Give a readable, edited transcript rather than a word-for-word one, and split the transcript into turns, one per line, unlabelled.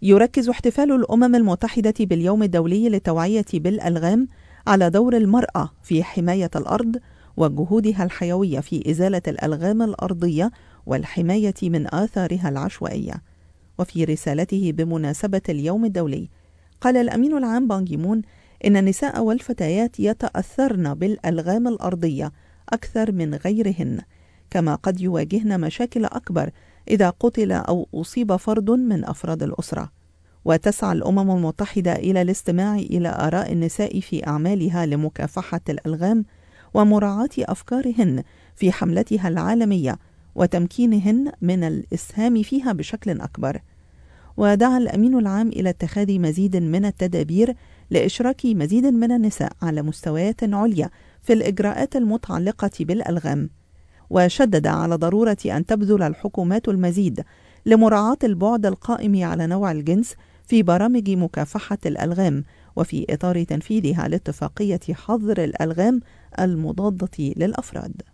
يركز احتفال الأمم المتحدة باليوم الدولي للتوعية بالألغام على دور المرأة في حماية الأرض وجهودها الحيوية في إزالة الألغام الأرضية والحماية من آثارها العشوائية. وفي رسالته بمناسبة اليوم الدولي قال الأمين العام بان كي مون إن النساء والفتيات يتأثرن بالألغام الأرضية أكثر من غيرهن، كما قد يواجهن مشاكل أكبر إذا قتل أو أصيب فرد من أفراد الأسرة. وتسعى الأمم المتحدة إلى الاستماع إلى آراء النساء في أعمالها لمكافحة الألغام ومراعاة أفكارهن في حملتها العالمية وتمكينهن من الإسهام فيها بشكل أكبر. ودعا الأمين العام إلى اتخاذ مزيد من التدابير لإشراك مزيد من النساء على مستويات عليا في الإجراءات المتعلقة بالألغام، وشدد على ضرورة أن تبذل الحكومات المزيد لمراعاة البعد القائم على نوع الجنس في برامج مكافحة الألغام وفي إطار تنفيذها لاتفاقية حظر الألغام المضادة للأفراد.